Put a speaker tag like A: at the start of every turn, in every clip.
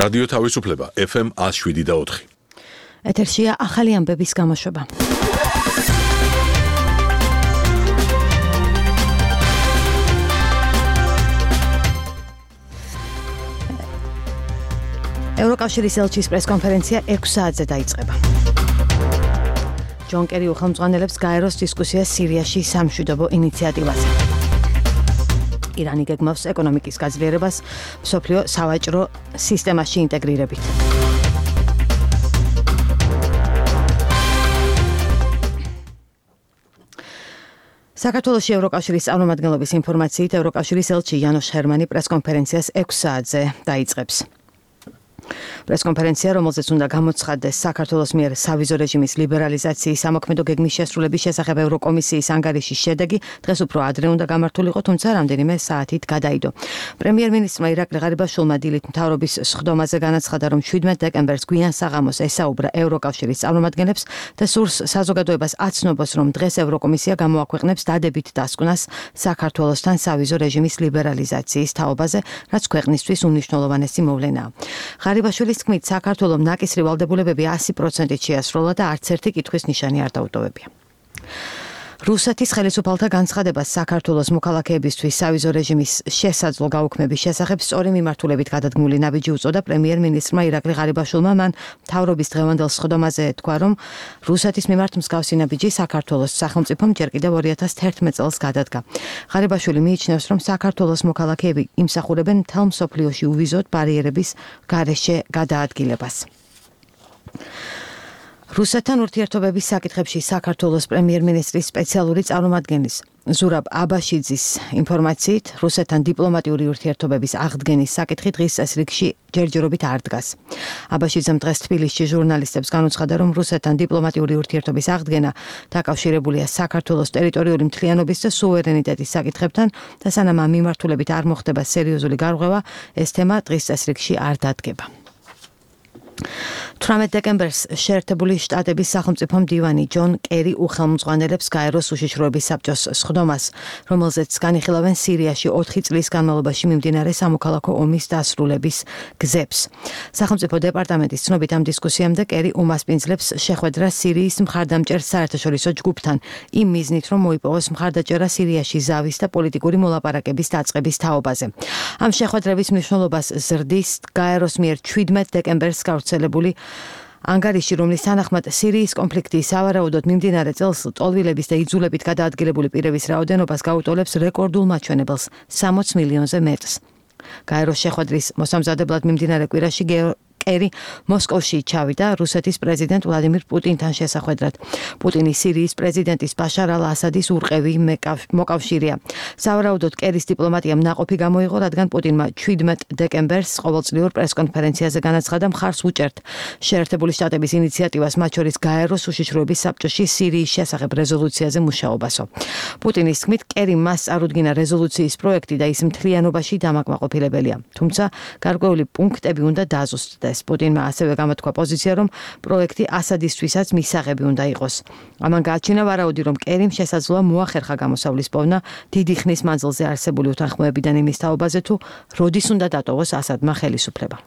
A: რადიო თავისუფლება FM 107.4.
B: ეთერშია ახალი ამბების გამოშვება. ევროკავშირის ელჩის პრესკონფერენცია 6 საათზე დაიწყება. ჯონ კერი უხელმძღვანელებს გაეროს დისკუსიას სირიაში სამშვიდობო ინიციატივაზე. ირანი გეგმავს ეკონომიკის გაძლიერებას მსოფლიო სავაჭრო სისტემაში ინტეგრირებით. საქართველოში ევროკავშირის წარმომადგენლობის ინფორმაციით ევროკავშირის ელჩი იანოშ ჰერმანი პრესკონფერენციას 6 საათზე დაიწყებს. პრესკონფერენცია, რომელზეც უნდა გამოცხადდეს საქართველოს მიერ სავიზო რეჟიმის ლიბერალიზაციის სამოქმედო გეგმის შესრულების შესახებ ევროკომისიის ანგარიშის შედეგი, დღეს უფრო ადრე უნდა გამართულიყო, თუმცა რამდენიმე საათით გადაიდო. პრემიერ-მინისტრმა ირაკლი ღარიბაშვილმა დილით მთავრობის სხდომაზე განაცხადა, რომ 17 დეკემბერს გვიან საღამოს ესაუბრა ევროკავშირის წარმომადგენლებს და სურს საზოგადოებას აცნობს, რომ დღეს ევროკომისია გამოაქვეყნებს დადებით დასკვნას საქართველოსთან სავიზო რეჟიმის ლიბერალიზაციის თაობაზე, რაც ქვეყნისთვის უმნიშვნელოვანესი მოვლენაა. ღარიბაშვილის თქმით, საქართველოს ნაკისრი ვალდებულებები 100%-ით შეასრულა და არც ერთი კითხვის ნიშანი არ დაუტოვებია. რუსეთის ხელისუფალთა განცხადებას საქართველოს მოქალაქეებისთვის სავიზო რეჟიმის შესაძლო გაუქმების შესახებ სწორი მიმართულებით გადადგმული ნაბიჯი უწოდა პრემიერ-მინისტრმა ირაკლი ღარიბაშვილმა. მან მთავრობის დღევანდელ სხდომაზე თქვა, რომ რუსეთის მიმართ მსგავსი ნაბიჯი საქართველოს სახელმწიფომ ჯერ კიდევ 2011 წელს გადადგა. ღარიბაშვილი მიიჩნევს, რომ საქართველოს მოქალაქეები იმსახურებენ მთელ მსოფლიოში უვიზოდ ბარიერების გარეშე გადაადგილებას. რუსეთთან ურთიერთობების საკითხებში საქართველოს პრემიერ-მინისტრის სპეციალური წარმომადგენლის ზურაბ აბაშიძის ინფორმაციით, რუსეთთან დიპლომატიური ურთიერთობების აღდგენის საკითხი დღის წესრიგში ჯერჯერობით არ დგას. აბაშიძემ დღეს თბილისში ჟურნალისტებს განუცხადა, რომ რუსეთთან დიპლომატიური ურთიერთობის აღდგენა დაკავშირებულია საქართველოს ტერიტორიული მთლიანობის და სუვერენიტეტის საკითხებთან და სანამ ამ მიმართულებით არ მოხდება სერიოზული გარღვევა, ეს თემა დღის წესრიგში არ დადგება. 18 დეკემბერს შეერთებული შტატების სახელმწიფო მდივანი ჯონ კერი უხელმძღვანელებს გაეროს უშიშროების საბჭოს სხდომას, რომელზეც განიხილავენ სირიაში 4 წლის განმავლობაში მიმდინარე სამოქალაქო ომის დასრულების გზებს. სახელმწიფო დეპარტამენტის ცნობით ამ დისკუსიამდე კერი უმასპინძლებს შეხვედრა სირიის მხარდამჭერ საერთაშორისო ჯგუფთან, იმ მიზნით, რომ მოიპოვოს მხარდაჭერა სირიაში ზავის და პოლიტიკური მოლაპარაკების დაწყების თაობაზე. ამ შეხვედრების მნიშვნელობას ზრდის გაეროს მიერ 17 დეკემბერს გავრცელებული ანგარიში, რომლის თანახმად სირიის კონფლიქტი სავარაუდოდ მიმდინარე წელს ტოლვილების და იძულებით გადაადგილებული პირების რაოდენობას გაუტოლებს რეკორდულ მაჩვენებელს 60 მილიონზე მეტს. გაეროს შეხვედრის მოსამზადებლად მიმდინარე კვირაში კერი მოსკოვში ჩავიდა რუსეთის პრეზიდენტ ვლადიმირ პუტინთან შესახვედრად. პუტინი სირიის პრეზიდენტის ბაშარ ალ-ასადის ურყევი მოკავშირეა. სავარაუდოდ კერის დიპლომატიამ ნაყოფი გამოიღო, რადგან პუტინმა 17 დეკემბერს ყოველწლიურ პრესკონფერენციაზე განაცხადა, მხარს უჭერთ შეერთებული შტატების ინიციატივას, მათ შორის გაეროს უშიშროების საბჭოში სირიის შესახებ რეზოლუციაზე მუშაობასო. პუტინის თქმით, კერიმ მას წარუდგინა რეზოლუციის პროექტი და ის მთლიანობაში დამაკმაყოფილებელია. თუმცა გარკვეული პუნქტები უნდა დაზუსტდეს. პუტინმა ასევე გამოთქვა პოზიცია, რომ პროექტი ასადისთვისაც მისაღები უნდა იყოს. ამან გააჩინა ვარაუდი, რომ კერიმ შესაძლოა მოახერხა გამოსავლის პოვნა დიდი ხნის მანძილზე არსებული უთანხმოებიდან იმის თაობაზე, თუ როდის უნდა დატოვოს ასადმა ხელისუფლება.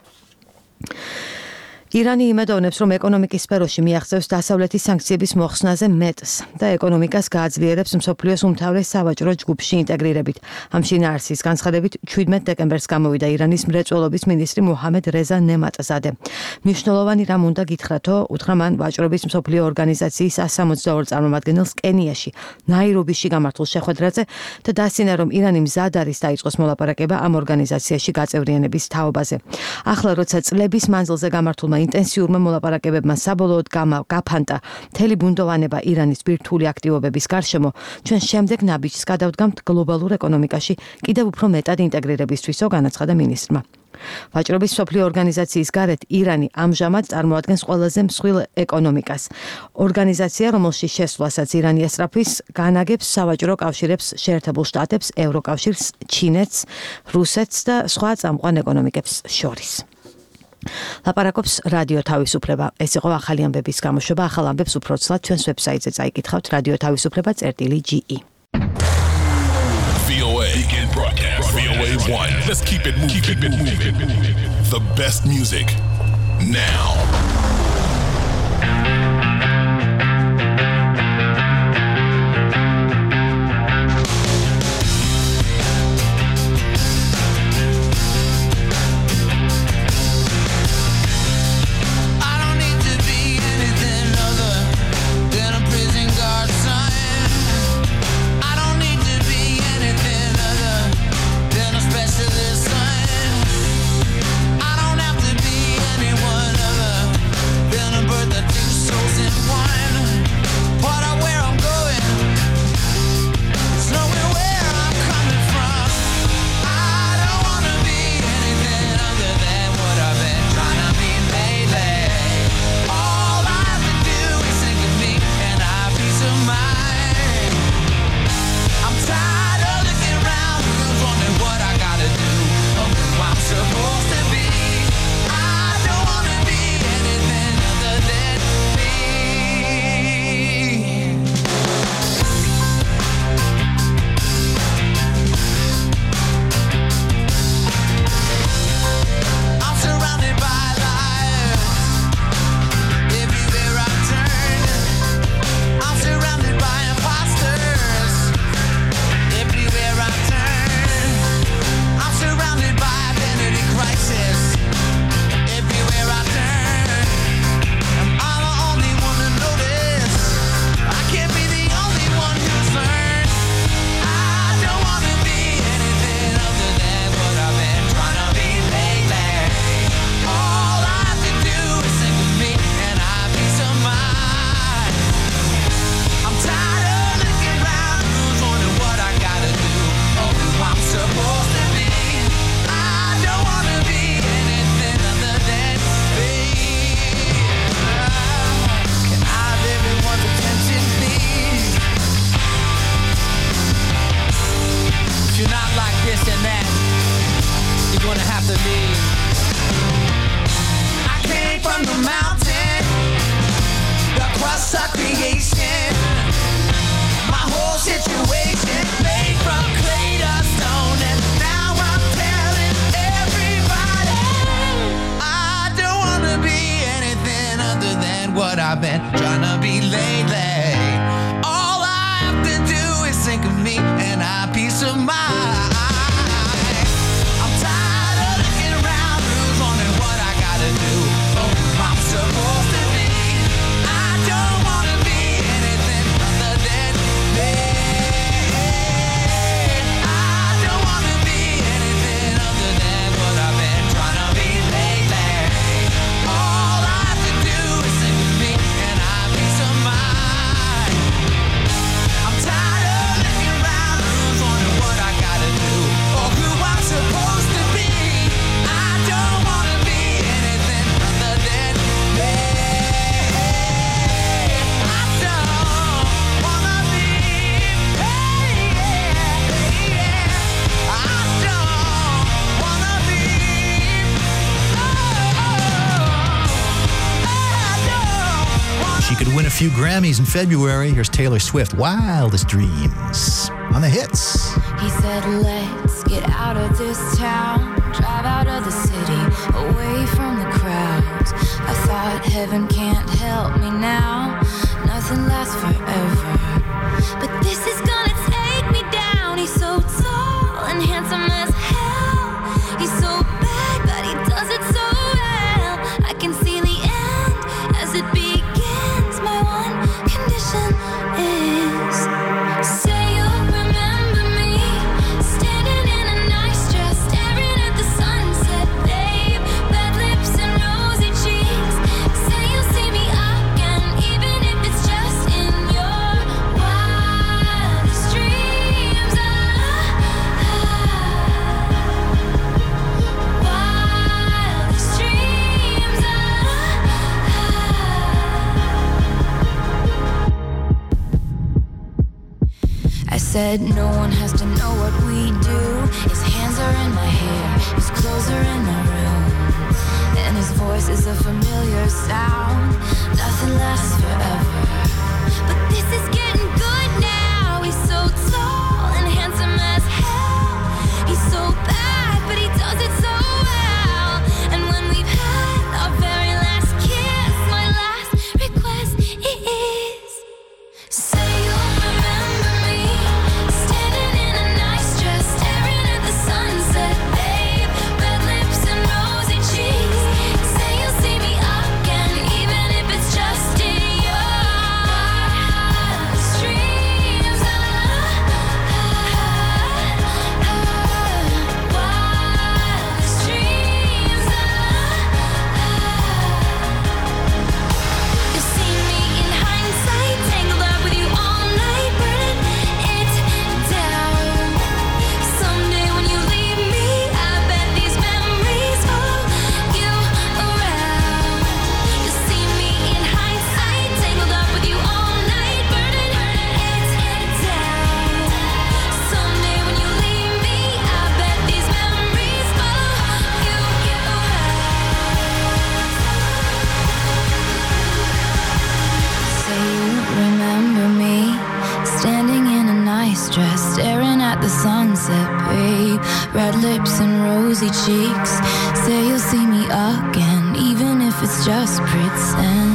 B: ირანი იმედოვნებს, რომ ეკონომიკის სფეროში მიაღწევს დასავლეთის სანქციების მოხსნაზე მეტს და ეკონომიკას გააძლიერებს მსოფლიოს უმთავრეს სავაჭრო ჯგუფში ინტეგრირებით. ამ შინაარსის განცხადებით 17 დეკემბერს გამოვიდა ირანის მრეწველობის მინისტრი მუჰამედ რეზა ნემატზადე. მნიშვნელოვანი რამ უნდა გითხრათო, უთხრა მან ვაჭრობის მსოფლიო ორგანიზაციის 162 წარმომადგენელს კენიაში, ნაირობიში გამართულ შეხვედრაზე და დასცინა, რომ ირანი მზად არის დაიწყოს მოლაპარაკება ამ ორგანიზაციაში გაწევრიანების თაობაზე. ახლა, როცა წლების მანძილზე გამართულმა ინტენსიურმა მოლაპარაკებებმა საბოლოოდ გაფანტა მთელი ბუნდოვანება ირანის ბირთვული აქტივობების გარშემო, ჩვენ შემდეგ ნაბიჯს გადავდგამთ გლობალურ ეკონომიკაში კიდევ უფრო მეტად ინტეგრირებისთვისო, განაცხადა მინისტრმა. ვაჭრობის მსოფლიო ორგანიზაციის გარეთ ირანი ამჟამად წარმოადგენს ყველაზე მსხვილ ეკონომიკას. ორგანიზაცია, რომელშიც შესვლასაც ირანი ესწრაფვის, განაგებს სავაჭრო კავშირებს შეერთებულ შტატებს, ევროკავშირს, ჩინეთს, რუსეთს და სხვა წამყვან ეკონომიკებს შორის. ლაპარაკობს რადიო თავისუფლება. ეს იყო ახალი ამბების გამოშვება. ახალ ამბებს უფრო ცლად ჩვენს ვებსაიტზე წაიკითხავთ რადიო თავისუფლება.ge.
C: VOA Begin broadcast. VOA 1. Let's keep it moving. The best music now.
D: Few Grammys in February. Here's Taylor Swift, Wildest Dreams, on the hits.
E: He said, let's get out of this town, drive out of the city, away from the crowds. I thought heaven can't help me now, nothing lasts forever. But this is gonna take me down. He's so tall and handsome as hell. He's so bad, but he does it so well. I can see the end as it begins. My one condition is, say you'll remember me, standing in a nice dress, staring at the sunset, babe, red lips and rosy cheeks. Say you'll see me again, even if it's just in your wildest dreams. Wildest dreams. I said no one has to know what we do. His hands are in my hair, his clothes are in my room, and his voice is a familiar sound. Nothing lasts forever, but this is getting good now. He's so tall and handsome as hell. He's so bad, but he does it so well. And nice dress, staring at the sunset, babe. Red lips and rosy cheeks. Say you'll see me again, even if it's just pretend.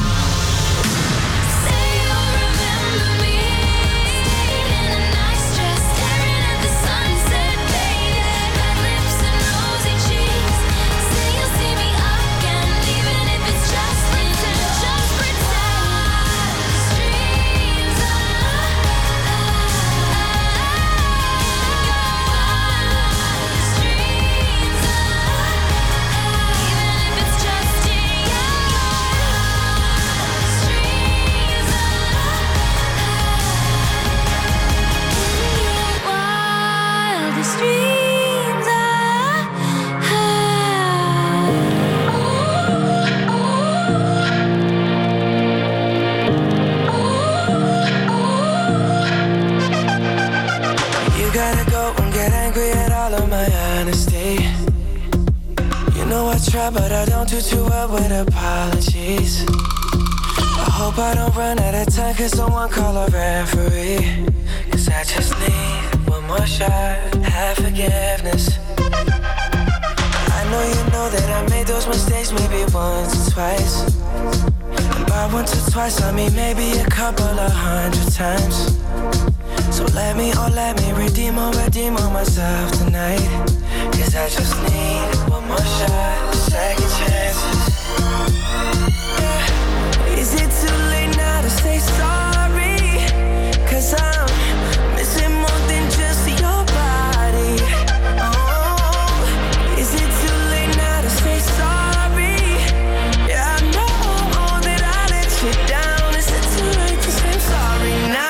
F: But I don't do too well with apologies. I hope I don't run out of time, cause someone call a referee. Cause I just need one more shot, have forgiveness. I know you know that I made those mistakes maybe once or twice. And by once or twice I mean maybe a couple of 100 times. So let me redeem on myself tonight. Cause I just need one more shot, second chances. Yeah. Is it too late now to say sorry? Cause I'm missing more than just your body. Oh, is it too late now to say sorry? Yeah, I know that I let you down. Is it too late to say sorry now?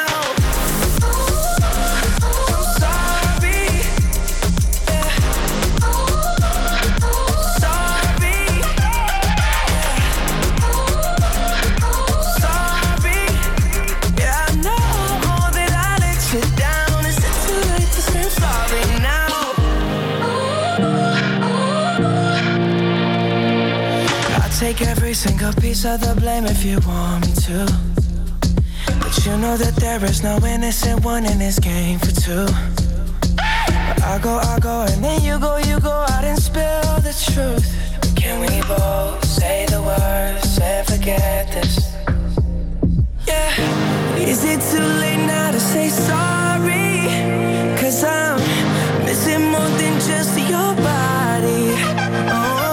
F: Take every single piece of the blame if you want me to. But you know that there is no innocent one in this game for two. But I go, and then you go out and spill the truth. Can we both say the words and forget this? Yeah. Is it too late now to say sorry? Cause I'm missing more than just your body. Oh.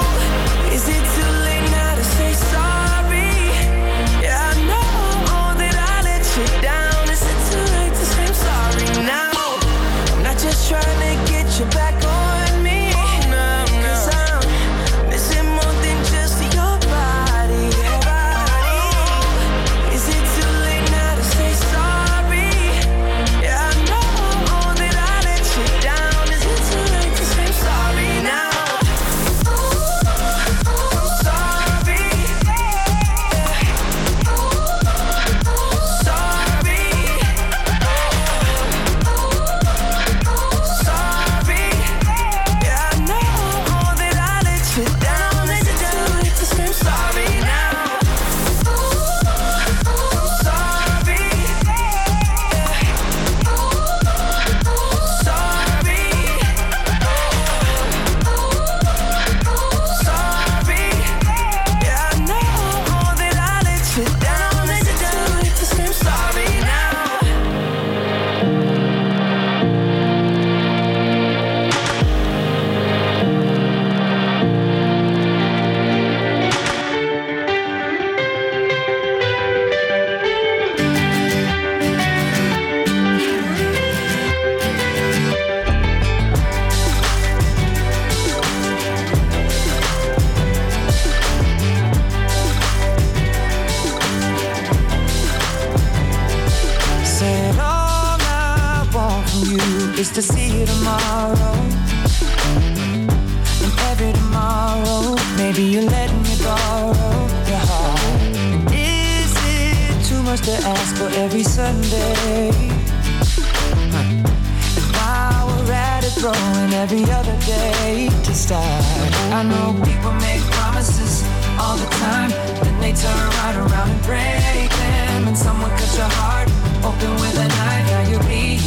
F: Trying to get you back on me. Cause I'm missing more than just your body. Is it too late now to say sorry? Yeah, I know that I let you down. Is it too late to say sorry now? I'm sorry. Is to see you tomorrow, and every tomorrow, maybe you're letting me borrow your heart. And is it too much to ask for every Sunday? And while we're at it, throwing every other day to start. I know people make promises all the time, then they turn right around and break them. And someone cut your heart open with a knife. Now you're bleeding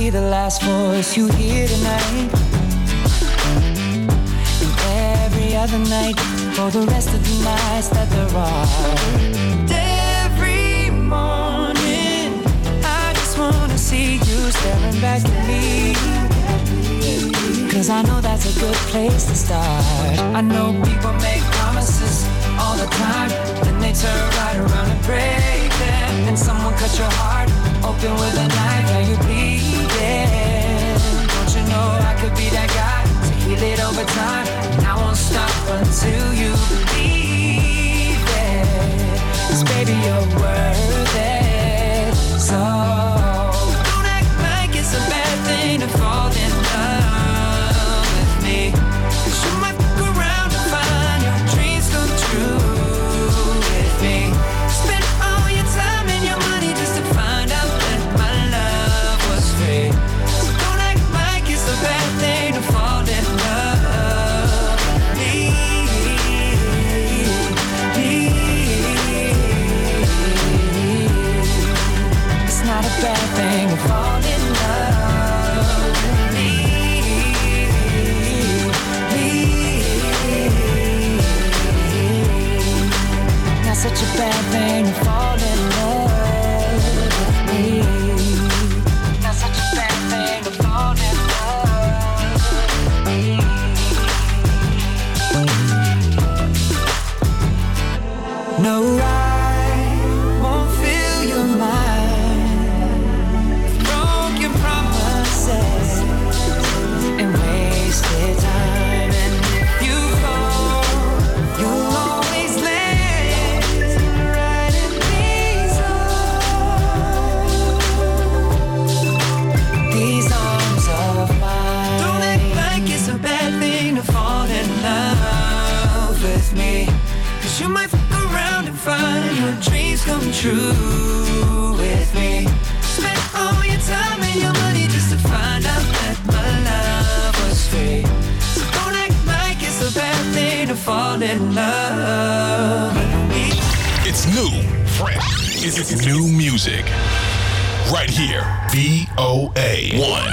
F: be the last voice you hear tonight. And every other night for the rest of the nights that there are. And every morning I just wanna see you staring back at me. Cause I know that's a good place to start. I know people make promises all the time, then they turn right around and break them. And someone cut your heart open with a knife, now you're bleeding. Don't you know I could be that guy to heal it over time? And I won't stop until you believe it. 'Cause baby, you're worth it. So don't act like it's a bad thing to fall in love with me. 'Cause you might fuck around and find your dreams come true with me. Spend all your time and your money just to find out that my love was free. So don't act like it's a bad thing to fall in love with me. It's not a bad thing to fall in love with me. Not such a bad thing to fall in love with me. Not such a bad thing to fall in love with me. No, I won't fill your mind with broken promises and wasted time. And if you fall, you'll always land right in these arms of mine. Don't act like it's a bad thing to fall in love with me. 'Cause you might fuck around and find your dreams come true with me. Spend all your time and your money just to find out that my love was free. So don't act like it's a bad thing to fall in love with me.
C: It's new, fresh. It's new music. Right here. VOA1.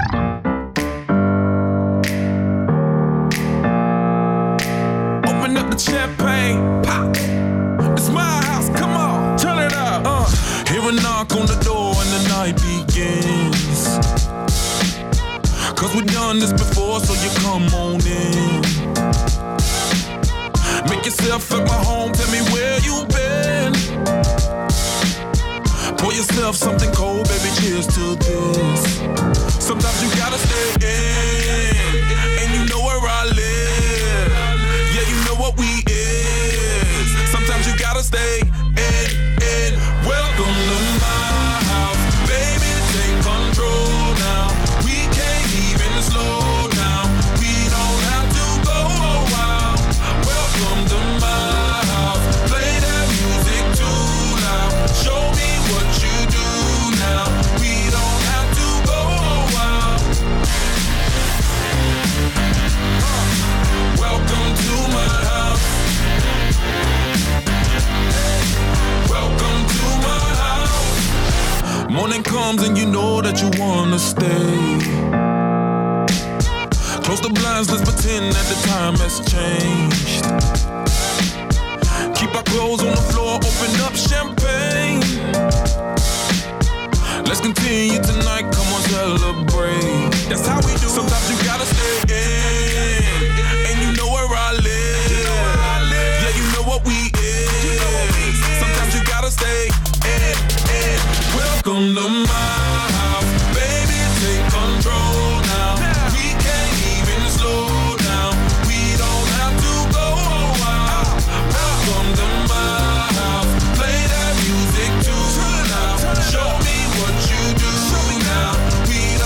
G: Open up the champagne, pop. It's my house, come on, turn it up. Hear a knock on the door and the night begins. 'Cause we've done this before, so you come on in. Make yourself at my home, tell me where you've been. Pour yourself something cold, baby, cheers to this. Sometimes you gotta stay in, and you know where I live. Yeah, you know what we is. Sometimes you gotta stay in. Welcome to my house, baby, take control now. We can't even slow down. We don't have to go wild. Welcome to my house, play that music too loud. Show me what you do now. We don't have to go wild. Welcome to my house. Welcome to my house. Morning comes and you know that you wanna stay. Close the blinds, let's pretend that the time has changed. Keep our clothes on the floor, open up champagne. Let's continue tonight, come on, celebrate. That's how we do. Sometimes you gotta stay in, and you know where I live. Yeah, you know what we is. Sometimes you gotta stay in. Welcome to my house, baby, take control now. We can't even slow down. We don't have to go wild. Welcome to my house, play that music too loud. Show me what you do now. We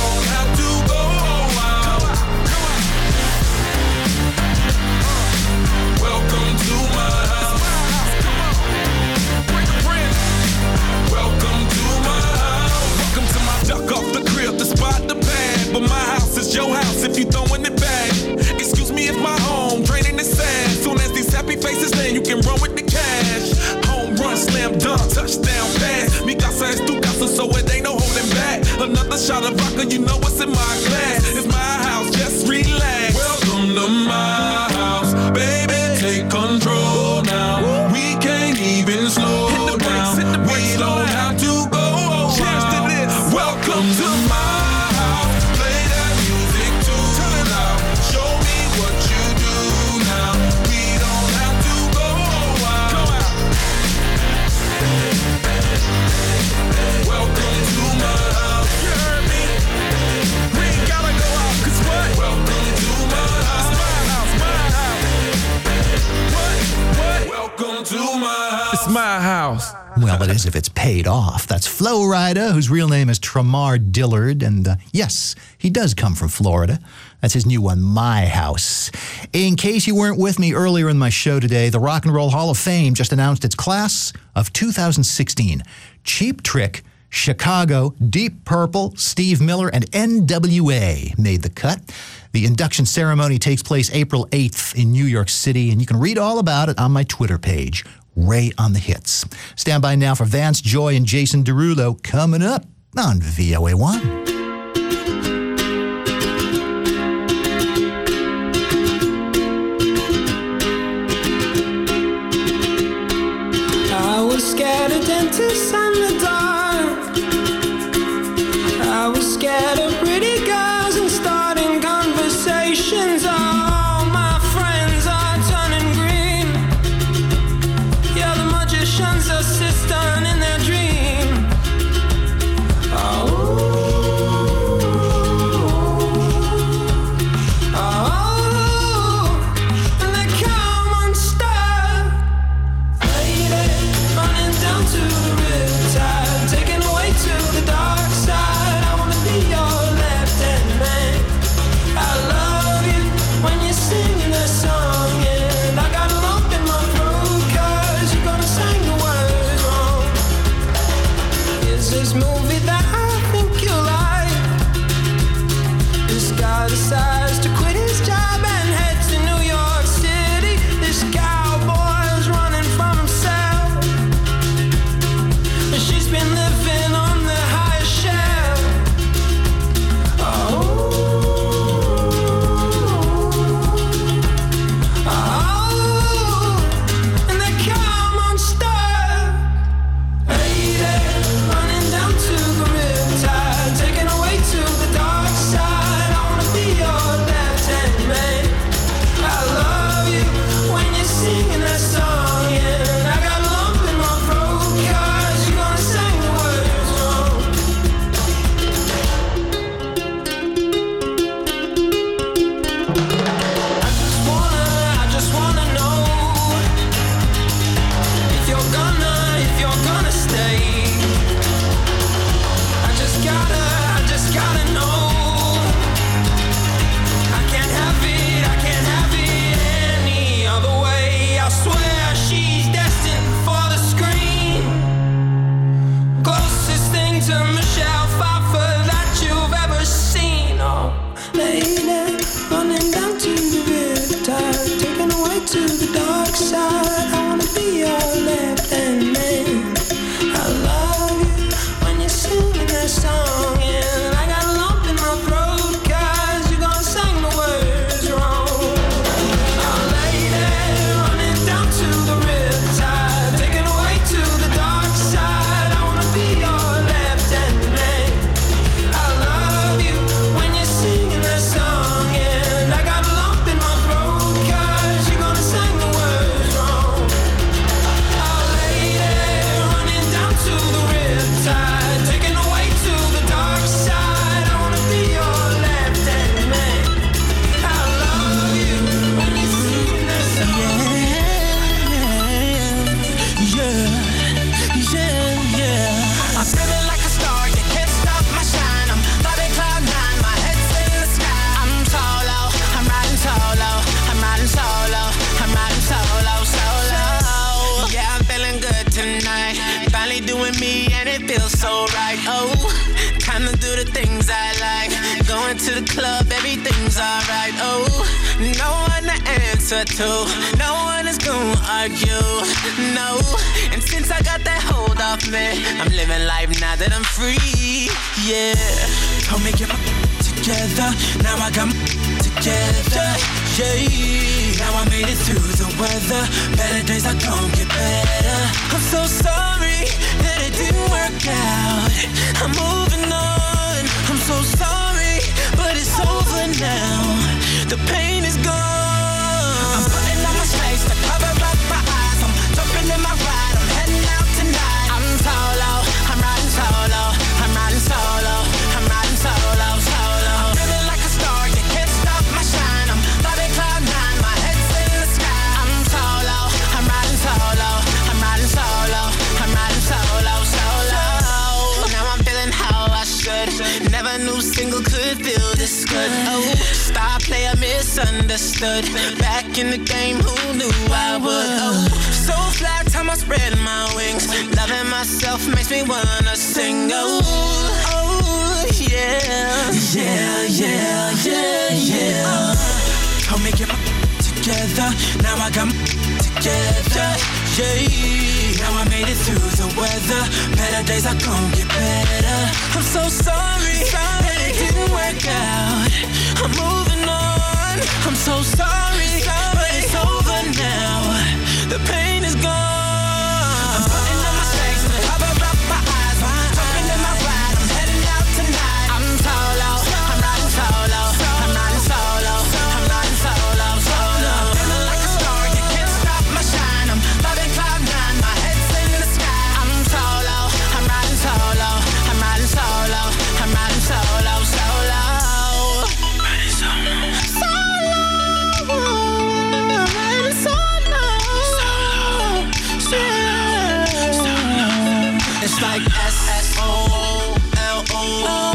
G: shot of vodka, you know what's in my glass. It's my house, just relax. Welcome to my house, baby, take control now. We can't even slow down. We don't have to go wild. Cheers to this. Welcome to my house. Play that music too loud. Show me what you do now. We don't have to go wild. Welcome to my house. You heard me? We ain't gotta go out, 'cause what? Welcome to my house. My house. What? Welcome to my house. It's my house.
D: Well, it is if it's paid off. That's Flo Rida, whose real name is Tramar Dillard. And yes, he does come from Florida. That's his new one, My House. In case you weren't with me earlier in my show today, the Rock and Roll Hall of Fame just announced its class of 2016. Cheap Trick, Chicago, Deep Purple, Steve Miller, and NWA made the cut. The induction ceremony takes place April 8th in New York City, and you can read all about it on my Twitter page, Ray on the Hits. Stand by now for Vance Joy and Jason Derulo coming up on VOA1.
F: I was scared of dentists and the dark. I was scared of pretty girls and starting conversations. All my friends are turning green. Yeah, the magician's assistant in their dream. Oh. Decides to quit his job and head to New York City. This cowboy's running from himself. She's been living on the highest shelf. And they come unstuck. Lady, running down to the riptide, taken away to the dark side. To the dark side, I wanna be your left hand man. I love you when you're singing that song, and I got a lump in my throat 'cause you're gonna sing the words wrong. Oh lady, running down to the riptide, taken away to the dark side. I wanna be your left hand man. I love you when you're singing that song, and I got a lump in my throat 'cause you're gonna sing the words wrong. Oh lady, running down to the riptide, taken away to the dark side. I wanna be your left hand man. I love you when you sing that song. Yeah. I'm feeling like a star, you can't stop my shine. I'm floating cloud nine, my head's in the sky. I'm solo, I'm riding solo, I'm riding solo, I'm riding solo, solo. Yeah, I'm feeling good tonight. Finally doing me and it feels so right. Oh, time to do the things I like. Going to the club, everything's alright. Oh, no one to answer
H: answer to. No one is gonna argue, no. And since I got that hold off me, I'm living life now that I'm free, yeah. Told me get my together, now I got my together, yeah. Now I made it through the weather, better days are gonna get better. I'm so sorry that it didn't work out, I'm moving on. I'm so sorry, but it's over now. The pain is gone. I'm putting on my shades to cover up my eyes. I'm jumping in my ride, I'm heading out tonight. I'm solo, I'm riding solo, I'm riding solo, I'm riding solo, solo. I'm feeling like a star, you can't stop my shine. I'm flying cloud nine, my head's in the sky. I'm solo, I'm riding solo, I'm riding solo, I'm riding solo, solo. Now I'm feeling how I should. Never knew single could feel this good. Oh, star player misunderstood. Back in the game, who knew I would? Oh, so fly, time I spread my wings. Loving myself makes me wanna sing. Oh, oh, yeah, yeah, yeah, yeah, yeah. Told me get my together, now I got my together, yeah. Now I made it through the weather, better days are gonna get better. I'm so sorry that it didn't work out, I'm moving on. I'm so sorry, but it's over now. The pain is gone. I'm putting on my shades to cover up my eyes. Jumping in my ride, I'm heading out tonight. I'm solo, I'm riding solo, I'm riding solo, I'm riding solo, solo. I'm feeling like a star, you can't stop my shine. I'm loving cloud nine, my head's in the sky. I'm solo, I'm riding solo, I'm riding solo, I'm riding solo, solo. Riding solo. It's like S-S-O-L-O,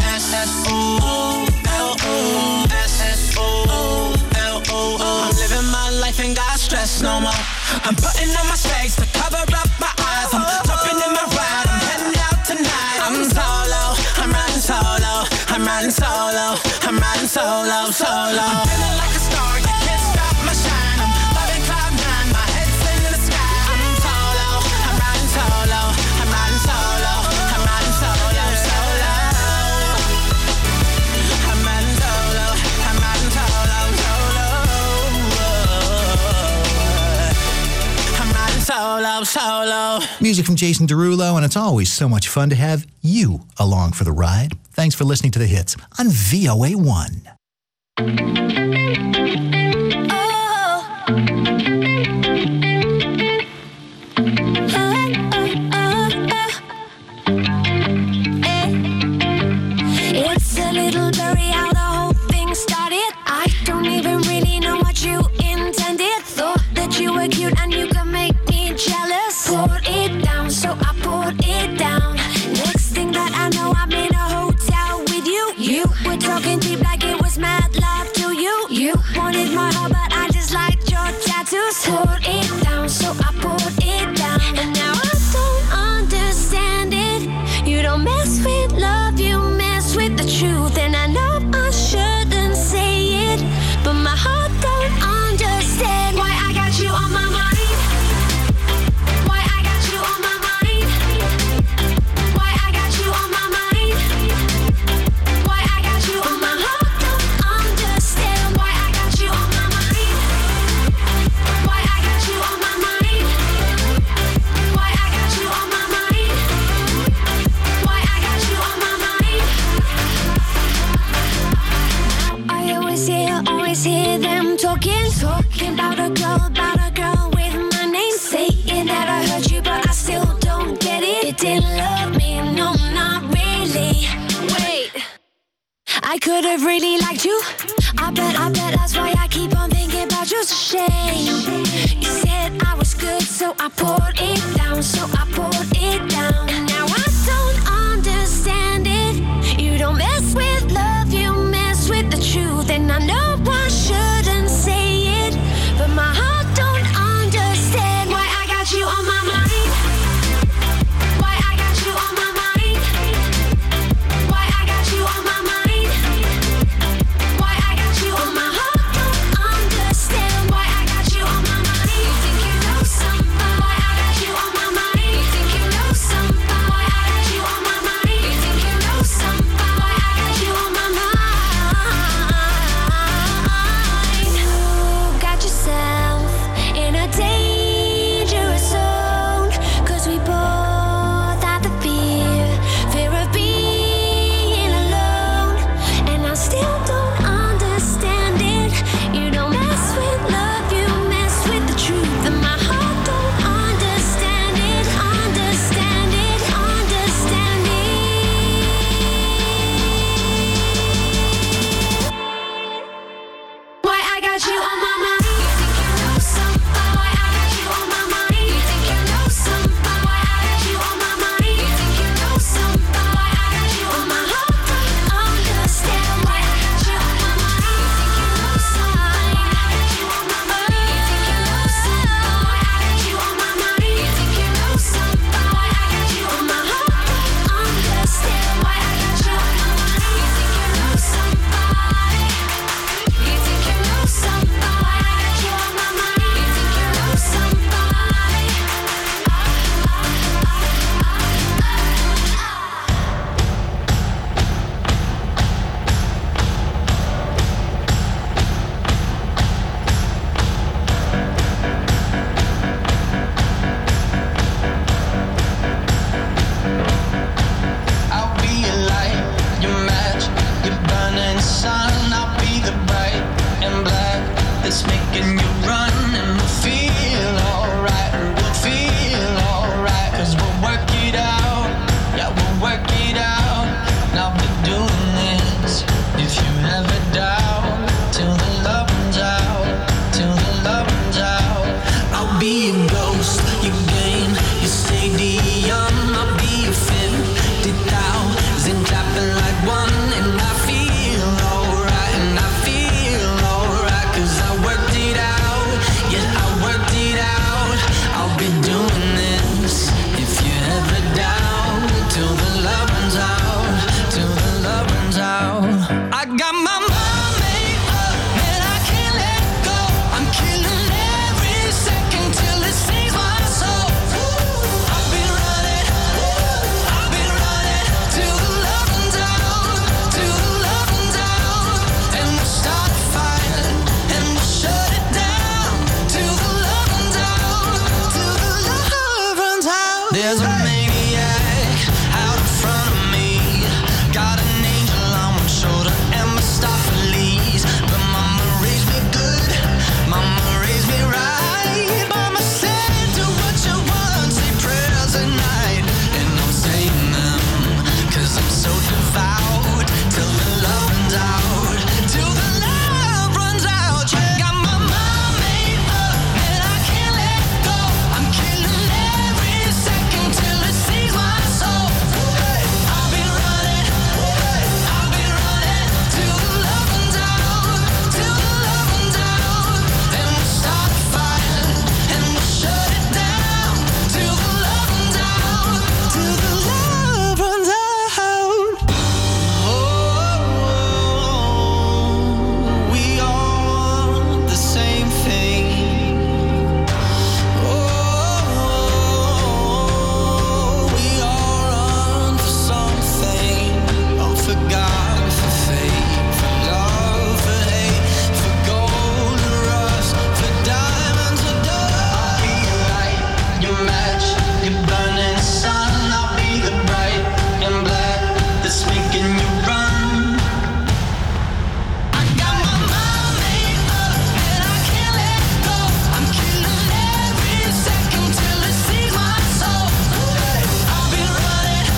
H: S-S-O-L-O, S-S-O-L-O. I'm living my life, ain't got stress no more. I'm putting on my shades to cover up my eyes. I'm jumping in my ride, I'm heading out tonight. I'm solo, I'm riding solo, I'm riding solo, I'm riding solo, solo. I'm feeling like a star, you can't stop my shine. I'm loving cloud nine, my head's in the sky. I'm solo, I'm riding solo, I'm riding solo, I'm riding solo, solo. I'm riding solo, I'm riding solo, solo. I'm riding solo, solo.
D: Music from Jason Derulo, and it's always so much fun to have you along for the ride. Thanks for listening to The Hits on VOA1.
I: It's a little blurry how the whole thing started. I don't even really know what you intended. Thought that you were cute and you could make me jealous. Poured it down, so I poured it down. Next thing that I know, I'm in a hotel with you. You were talking deep like it was mad love to you. You wanted my heart, but I just liked your tattoos. Poured it down, so I poured it down. And now I don't understand it. You don't mess with love, you mess with the truth. And I know I shouldn't say it, but my heart don't understand why I got you on my mind. Why I got you on my mind. Why I got you on my mind. Why I got you on my heart don't understand why I got you on my mind. Why I got you on my mind. Why I got you on my mind. Why I got you on my mind. I always hear them talking about a girl with my name. Saying that I hurt you, but I still don't get it. You didn't love me, no, not really. Wait, I could have really liked you. I bet that's why I keep on thinking about you. It's a shame. You said I was good, so I poured it down, so I poured it down. And now I don't understand it. You don't mess with love, you mess with the truth. And I know I shouldn't say it, but my heart don't understand why I got you on my mind. Why I got you on my mind. Why I got you on my mind. Why I got you on my heart don't understand why I got you
J: got my mind made up and I can't let go. I'm killing every second till it sings my soul. I've been running till the love runs out, till the love runs out, and we'll start a fire and we'll shut it down till the love runs out, till the love runs out. There's a maniac out in front of me, got an angel on one shoulder and Mephistopheles. But mama raised me good, mama raised me right. Mama said do what you want, say prayers at night, and I'm saying them 'cause I'm so devout till the love runs out, till the love runs out. Yeah. Got my mind made up and I can't let go. I'm killing every second till it sees my soul. I've been running till the love runs out, till the love runs out, and we'll start a fire and we'll shut it down till the love runs out, till the love runs out. Oh, we all want the same thing. Oh, we all run for something. For God, for faith, for love, for hate, for gold, for rust, for diamonds, for dust. I'll be your light, your match, your burning sun. I'll be the bright and black that's making you run. I got my mind made up and I can't let go. I'm killing every second till it sees my soul. I've been running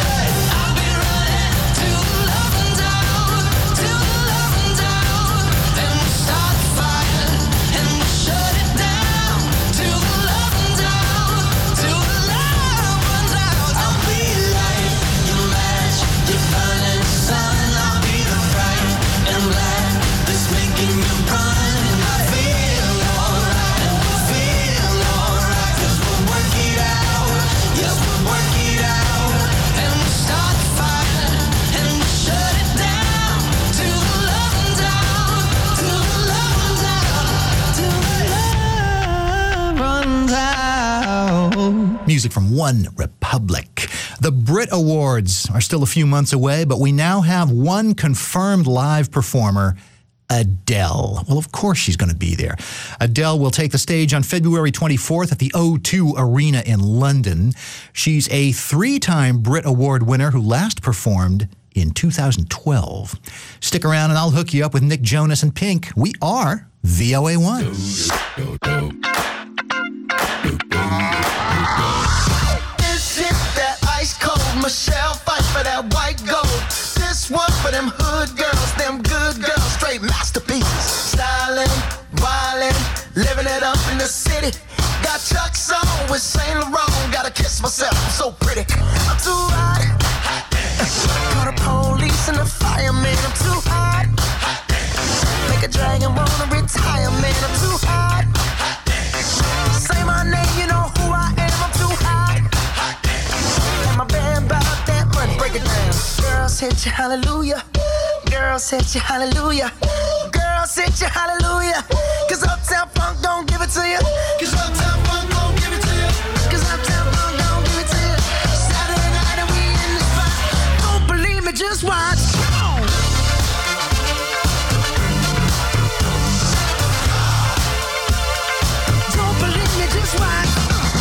J: till the love runs out, till the love runs out, and we'll start a fire and we'll shut it down till the love runs out, till the love runs out. I'll be your light, your match, your burning sun. I'll be the bright and black that's making you run. And I feel alright, and we feel alright, 'cause we'll work it out. Yes, we'll work it out, and we'll start a fire and we'll shut it down till the love runs out, till the love runs out, till the love runs out.
D: Music from One Republic. The Brit Awards are still a few months away, but we now have one confirmed live performer, Adele. Well, of course she's going to be there. Adele will take the stage on February 24th at the O2 Arena in London. She's a 3-time Brit Award winner who last performed in 2012. Stick around and I'll hook you up with Nick Jonas and Pink. We are VOA1.
K: This is that ice cold Michelle fight for that white gold. This one for them hood girls, them good girls, straight masterpieces. Styling, wildin', living it up in the city. Got Chuck's on with Saint Laurent. Gotta kiss myself, I'm so pretty. I'm too hot. Call the police and the fireman. I'm too hot. Make a dragon wanna retire, man. I'm too hot. Say my name, you know who I am. I'm too hot. And my band bought that money. Break it down. Girls hit you, hallelujah. Girls hit you, hallelujah. Girls hit you, hallelujah. 'Cause Uptown Funk don't give it to you. 'Cause Uptown Funk don't give it to you. 'Cause Uptown Funk don't give it to you. Saturday night and we in the spot. Don't believe me, just watch. Come on. Don't believe me, just watch.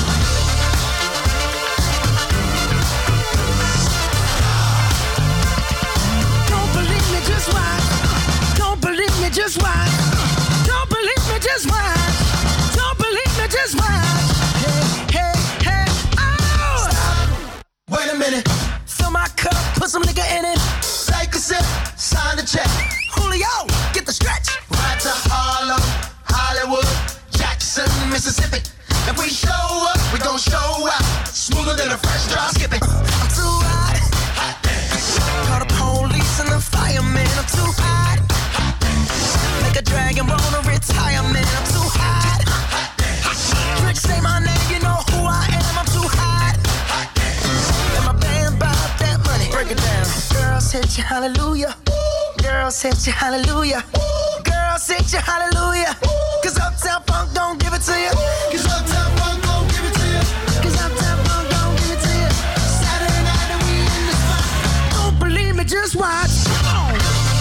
K: Don't believe me, just watch. Don't believe me, just watch. Don't believe me, just watch. Don't believe me, just watch. Hey, hey, hey, oh! Stop. Wait a minute. Fill my cup, put some nigga in it. Take a sip, sign the check. Julio, get the stretch. Right to Harlem, Hollywood, Jackson, Mississippi. If we show up, we gon' show out. Smoother than a fresh drop skipping. I'm too hot. Call the police and the fireman. I'm too hot. Make a dragon wanna retire, man. I'm too hot. Trick, say my name, you know who I am. I'm too hot. And my band bought that money. Break it down. Girls hit you, hallelujah. Girls Girls hit you hallelujah. Girls hit you hallelujah. Cause Uptown Funk don't give it to you. Cause Uptown Funk don't give it to you. Cause Uptown Funk don't give it to you. Saturday night and we in the spot. Don't believe me, just watch. Come on.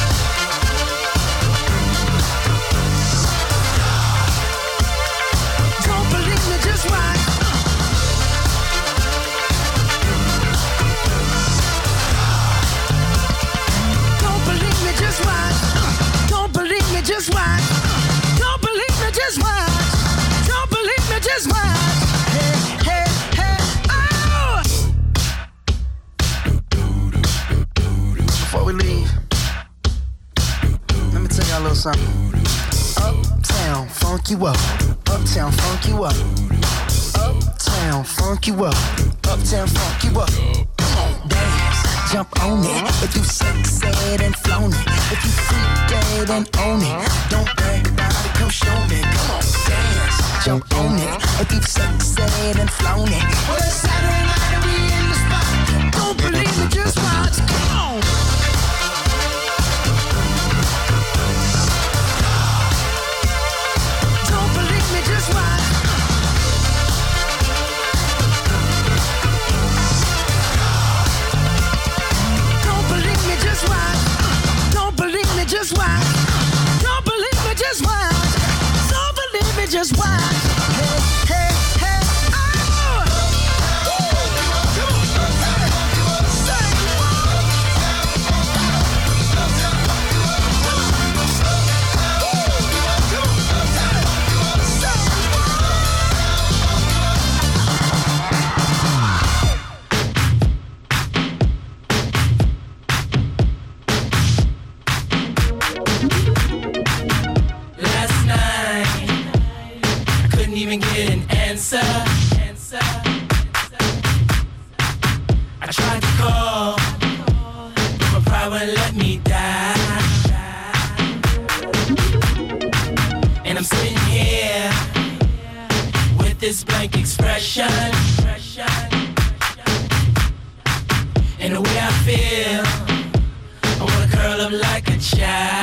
K: Don't believe me, just watch. Don't believe me, just watch. Don't believe me, just watch. Don't believe me, just watch. Don't believe me, just watch. Hey, hey, hey, oh! Before we leave, let me tell y'all a little something. Uptown, funk you up. Uptown, funk you up. Uptown, funk you up. Uptown, funk you up. Come on, dance, jump on it. If you sexed and flown it. If you freak dead and own it. Don't brag about it, come show me. Come on, dance, jump on it. If you sexed and flown it. Well, it's Saturday night and we in the spot. Don't believe me, just watch. Come on. Don't believe me, just watch. Don't believe me, just watch. Don't believe me, just watch. Don't believe me, just watch. Don't believe me, just watch. Hey, hey, hey, oh!
H: Last night, I couldn't even get an answer. I tried to call, but my pride wouldn't let me die. And I'm sitting here with this blank expression. And the way I feel, I wanna curl up like a child.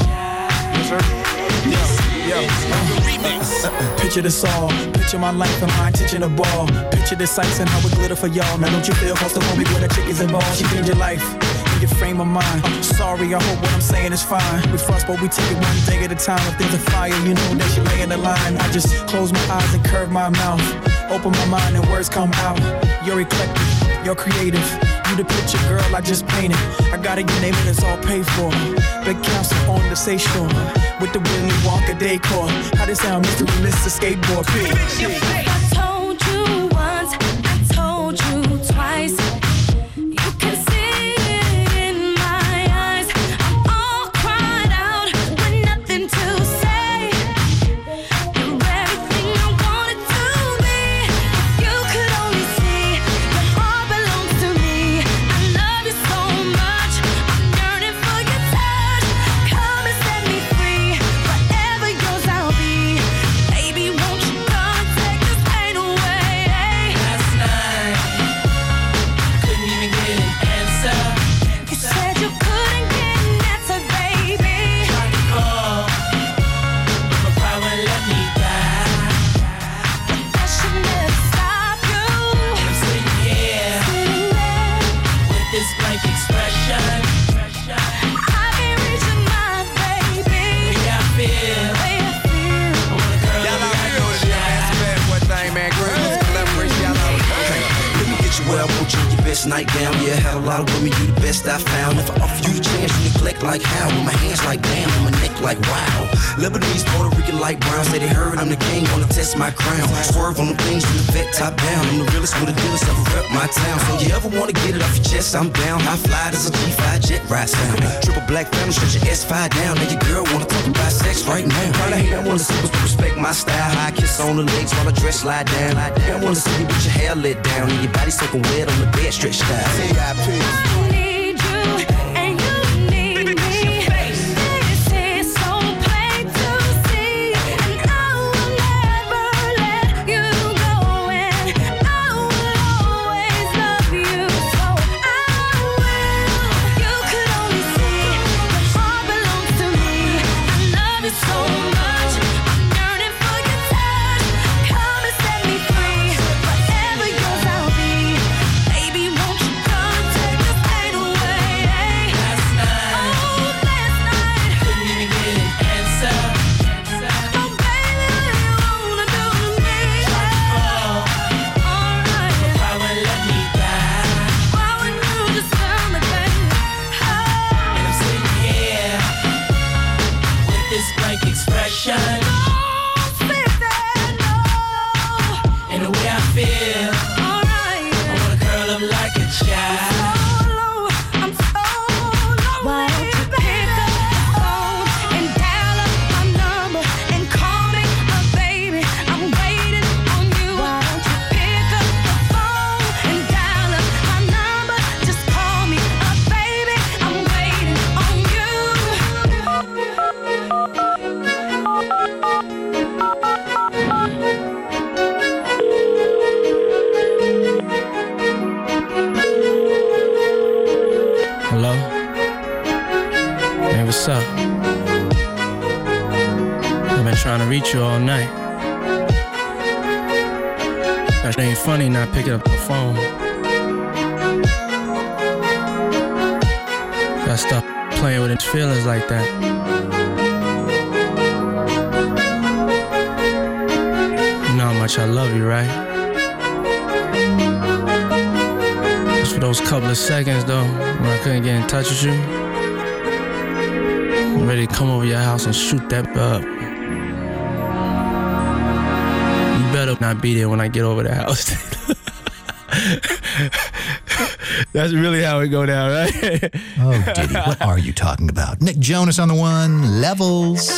L: Picture this all, picture my life and my attention to ball. Picture this ice and how it glitter for y'all. Now don't you feel close to home when a chick is involved? She changed your life and your frame of mind. Sorry, I hope what I'm saying is fine. We fuss, but we take it one day at a time. If there's a fire, you know that she lay in the line. I just close my eyes and curve my mouth. Open my mind and words come out. You're eclectic, you're creative. You the picture, girl, I just painted. I got it, your name and it's all paid for. Big council on the seashore with the Willy Wonka decor. How this sound, Mr. Melissa skateboard pig.
I: I told you once, I told you twice. You can see it in my eyes. I'm all cried out with nothing to say. You're everything I wanted to be. If you could only see, your heart belongs to me. I love you so much, I'm yearning for your touch. Come and set me free, forever yours I'll be. Baby, won't you come and take this pain away?
H: Last night, couldn't even get an answer.
I: You said you couldn't get an answer, baby.
H: Tried to call, but my pride wouldn't let me die.
I: That should never stop you.
H: And I'm sitting here with this blank expression.
I: I can't reach your mind, baby.
H: The way I feel,
I: Way I feel.
H: I wanna curl
M: Y'all
H: up
M: already
H: like
M: know
H: a
M: this, man.
H: child.
M: That's bad boy thing, man. Great collaboration, y'all already know.
N: Let me get you where I want you, your best nightgown. Yeah, had a lot of women, you the best I found. If I offer you the chance, you neglect like how? With my hands like damn, with my neck like wow. Lebanese, Puerto Rican, like brown. Say they heard I'm the king, wanna test my crown. Swerve on them things from the vet top down. I'm the realest with the dealers, ever rep my town. So you ever wanna get it off your chest, I'm down. High fly, there's a G5 jet ride sound. Triple black family, stretch your S5 down. Now your girl wanna talk about sex right now. Probably hate I wanna see but respect my style. High kiss on the legs while I dress slide down. I wanna see you with your hair let down and your body soaking wet on the bed stretched out.
I: I need you and you need me. This is so plain to see, and I will never let you go, and I will always love you. So I will. You could only see your heart
H: this blank expression. And the way I feel, I wanna curl up like a child.
I: Why don't you pick up the phone and dial up my number and call me a baby? I'm waiting on you. Why don't you pick up the phone and dial up my number? Just call me a baby. I'm waiting on you.
L: Hello? Hey, what's up? I've been trying to reach you all night. That ain't funny not picking up the phone. Gotta stop playing with its feelings like that. You know how much I love you, right? Just for those couple of seconds, though, when I couldn't get in touch with you, I'm ready to come over your house and shoot that up. You better not be there when I get over the house. That's really how it go down, right?
D: Oh, Diddy, what are you talking about? Nick Jonas on the one, Levels.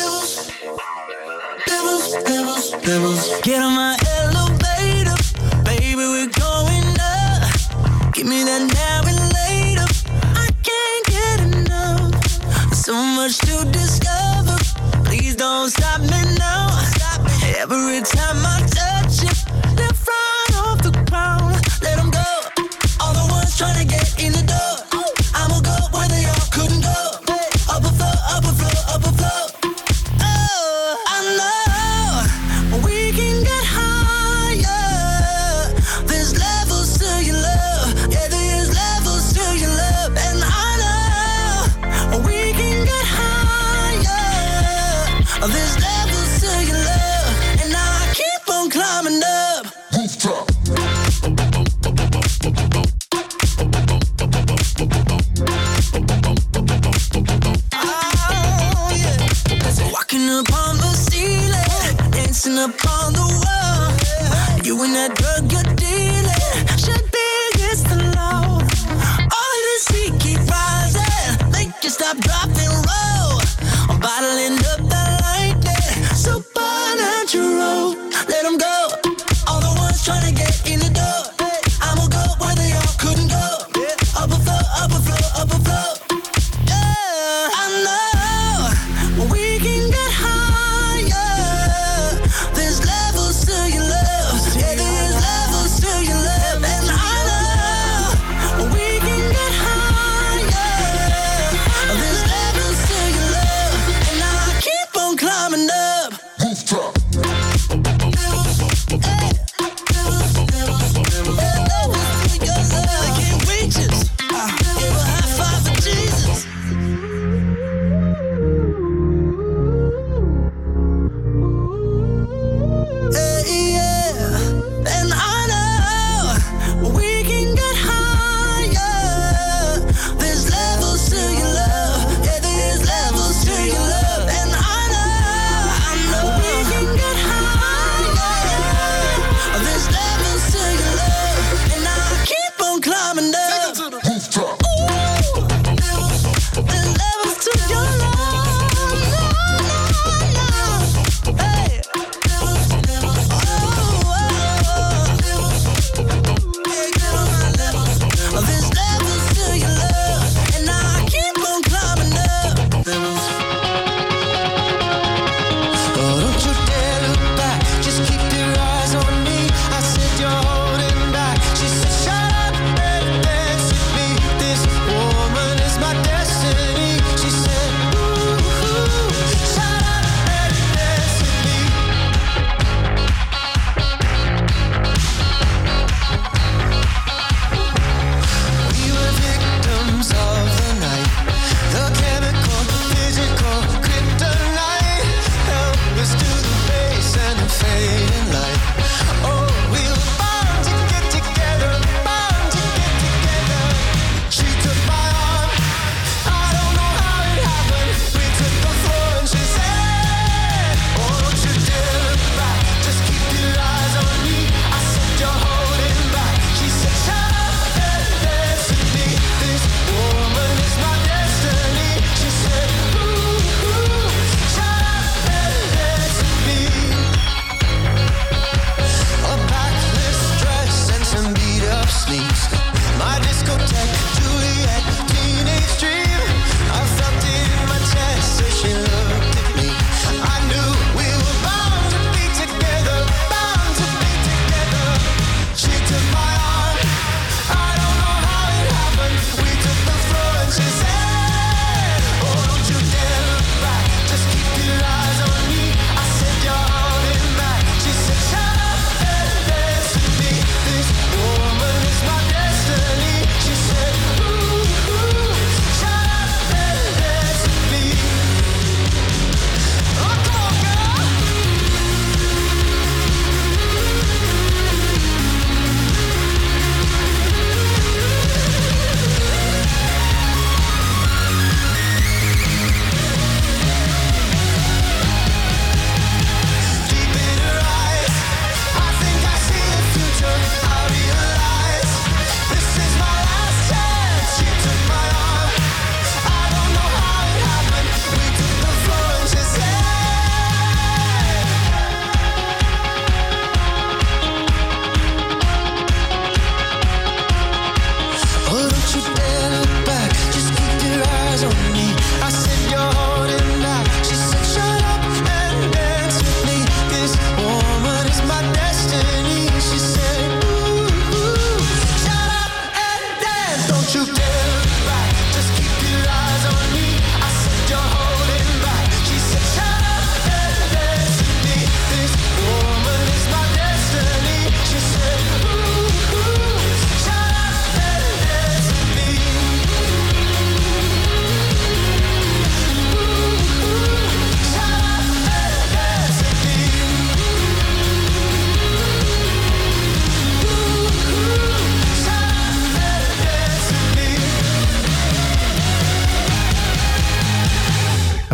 H: Get on my elevator, baby, we're going up. Give me that now and later. I can't get enough. So much to discover. Please don't stop me now. Every time I touch you, they're flying off the ground. Let them go. All the ones trying to get in the door. I'ma go where they all couldn't go. Up a floor, up a floor, up a floor. Oh, I know we can get higher. There's levels to your love. Yeah, there's levels to your love. And I know we can get higher. There's levels to your love. And I keep on climbing up. Rooftop. Walking upon the ceiling, dancing upon the wall. You and that drug you're dealing should be against the law. All of this heat keep rising, make you stop, drop, and roll. I'm bottling up that lightning, supernatural. Let them go. All the ones trying to get in the door. I'ma go where they all couldn't go. Up a floor, up a floor, up a floor. Yeah, I know we can get higher. There's levels to your love. Yeah, there's levels to your love. And I know we can get higher. There's levels to your love. And I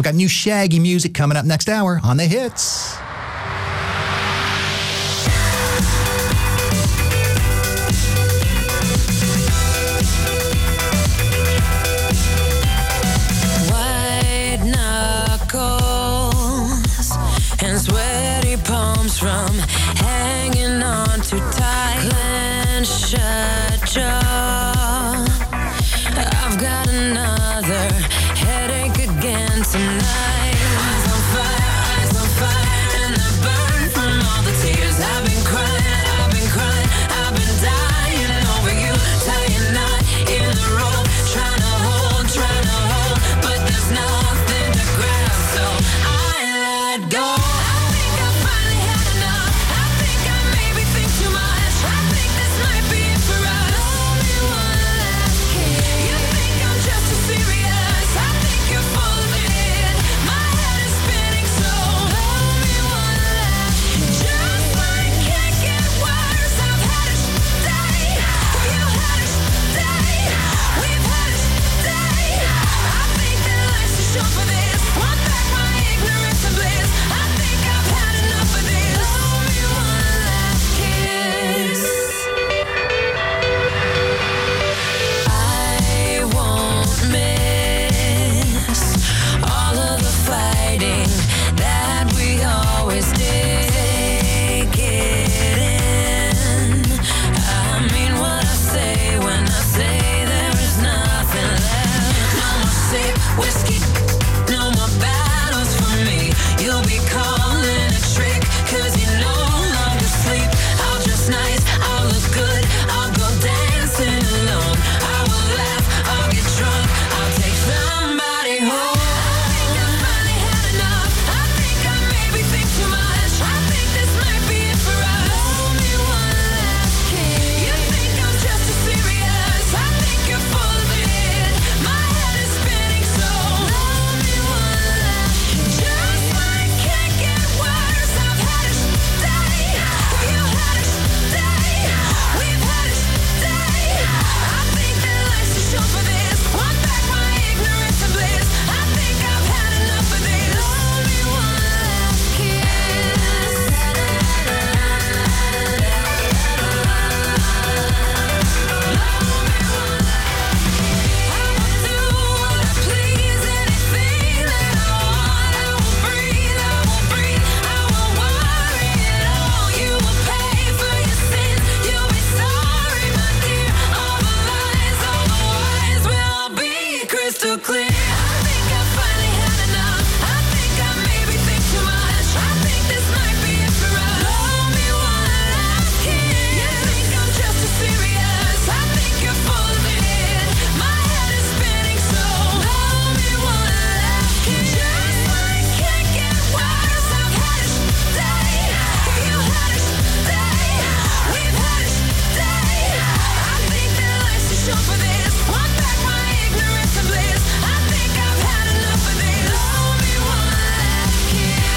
D: got new Shaggy music coming up next hour on The Hits.
O: White knuckles and sweaty palms from hanging on too tight. Clench shut jaw. I've got another headache again tonight. Eyes on fire, and the burn from all the tears. I've been crying, I've been dying over you. Tie a knot in the rope, trying to hold, but there's nothing to grab, so I let go. I think I finally had enough. I think I maybe think too much. I think this might be it for us. Only one last kiss. You think I'm just too serious. I think you're full of it. My head is spinning, so only one last kiss. Just like can't get worse. I've had a day. You had a day. We've had a day. I think that life's too short for this. Want back my ignorance and bliss. I think I've had enough of this. Only one last kiss. I won't miss all of the fighting that we always did. Take it in. I mean what I say when I say there is nothing left. No more sip, whiskey, no more battles for me. You'll be calling a trick, 'cause you no longer sleep. I'll dress nice, I'll look good, I'll go dancing alone. I will laugh, I'll get drunk, I'll take somebody home. I think I finally had enough. I think I maybe think too much. I think this might be it for us. Only one last kiss. You think I'm just too serious. I think you're full of it. My head is spinning, so only one last kiss. Just like can't get worse. I've had a day. You had a day. We've had a day. I think that life's too short for this. Want back my ignorance and bliss. I think I've had enough of this. Only one last kiss. I will do what I please, anything that I want. I will breathe, I won't worry at all. You will pay for your sins, you'll be sorry, my dear. All the lies, all the whys will all be crystal clear. I think I finally had enough. I think I maybe think too much. I think this might be it for us. Only one last kiss. You think I'm just too serious. I think you're full of it. My head is spinning, so only one last kiss. Just like can't get worse. I've had a day. You had a day. We've had a day. I think that life's too short for this. Want back my ignorance and bliss. I think I've had enough of this. Only one last kiss.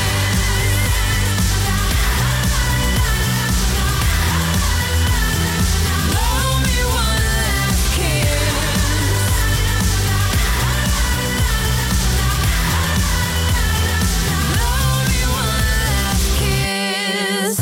O: Only one last kiss. Only one last kiss.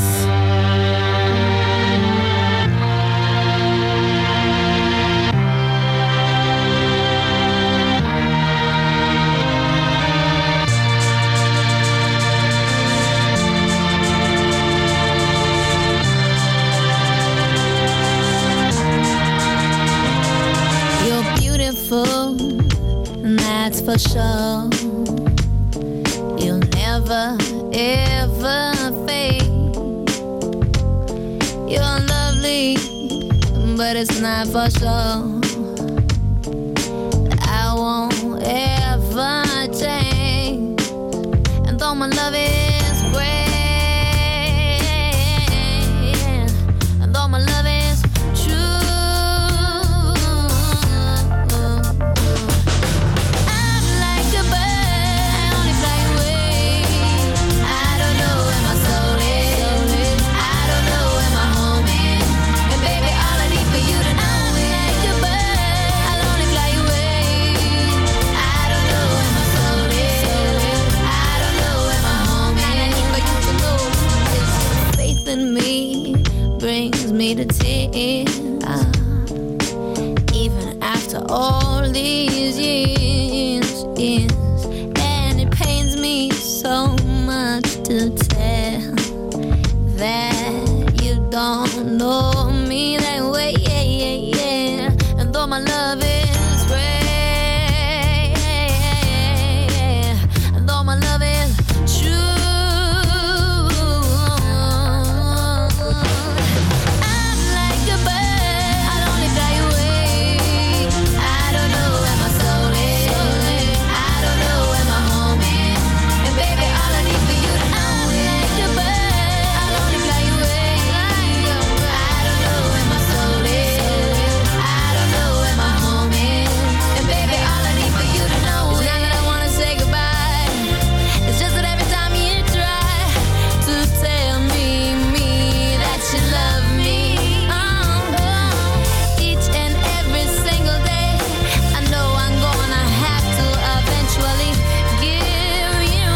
E: You're beautiful, and that's for sure. You'll never, ever fade. You're lovely, but it's not for sure. I won't ever change. And though my love is great, and though my love is true, I'm like a bird, I only fly away. I don't know where my soul is. I don't know where my home is. And baby, all I need for you to know, I'm like a bird, I'll only fly away. I don't know where my soul is. all these years, and it pains me so much to tell that you don't know me that way, and though my love is rare, and though my love is true, I'm like a bird, I'll only fly away. I don't know where my soul is, I don't know where my home is, and baby, all I need for you to know is I'm like a bird, I'll only fly away. I don't know where my soul is, I don't know where my home is, and baby, all I need for you to know is not that I wanna say goodbye. It's just that every time you try to tell me that you love me, each and every single day, I know I'm gonna have to eventually give you.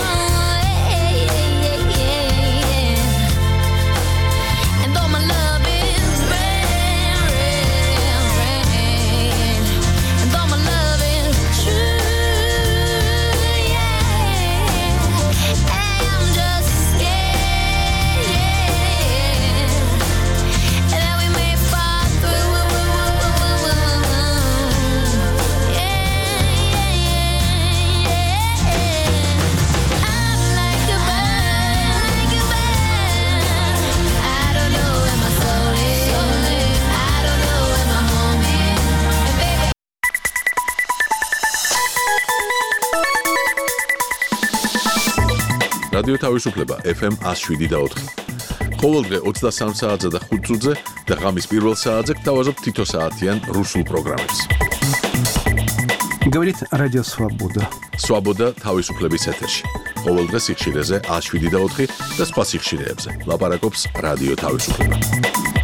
E: And though my love is rare, and though my love is true, I'm just scared that we may fall through. I'm like a bird, I don't know where my soul is, I don't know where my home is, and baby.
A: რადიო თავისუფლება FM 107.4. ყოველდღე 23 საათზე და 5 წუთზე და ღამის პირველ საათზე გთავაზობ თითო საათიან რუსულ პროგრამებს.
P: Говорит Радио Свобода.
A: Свобода თავისუფლების ეთერში. ყოველდღე სიხშირეზე 107.4 და სხვა სიხშირეებზე. ლაპარაკობს რადიო თავისუფლება.